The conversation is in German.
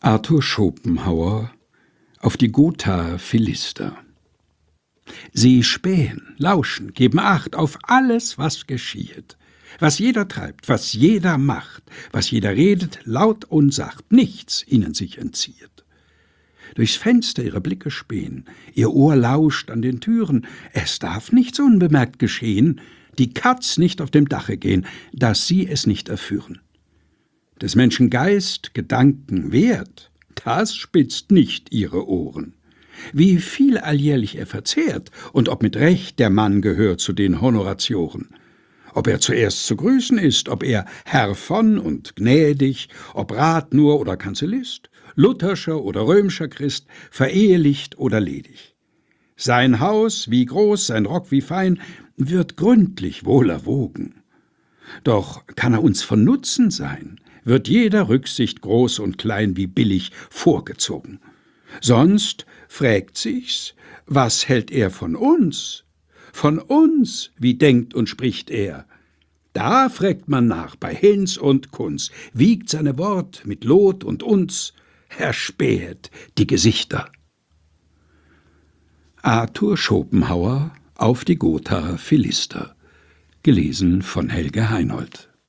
Arthur Schopenhauer auf die Gothaer Philister. Sie spähen, lauschen, geben Acht auf alles, was geschiehet, was jeder treibt, was jeder macht, was jeder redet, laut und sacht, nichts ihnen sich entziehet. Durchs Fenster ihre Blicke spähen, ihr Ohr lauscht an den Türen, es darf nichts unbemerkt geschehen, die Katz nicht auf dem Dache gehen, dass sie es nicht erführen. Des Menschen Geist, Gedanken, Wert, das spitzt nicht ihre Ohren. Wie viel alljährlich er verzehrt und ob mit Recht der Mann gehört zu den Honoratioren. Ob er zuerst zu grüßen ist, ob er Herr von und gnädig, ob Rat nur oder Kanzellist, lutherscher oder römischer Christ, verehelicht oder ledig. Sein Haus, wie groß, sein Rock wie fein, wird gründlich wohl erwogen. Doch kann er uns von Nutzen sein, wird jeder Rücksicht groß und klein wie billig vorgezogen. Sonst frägt sich's, was hält er von uns? Von uns, wie denkt und spricht er? Da frägt man nach bei Hinz und Kunz, wiegt seine Wort mit Lot und uns, erspähet die Gesichter. Arthur Schopenhauer auf die Gothaer Philister. Gelesen von Helge Heinold.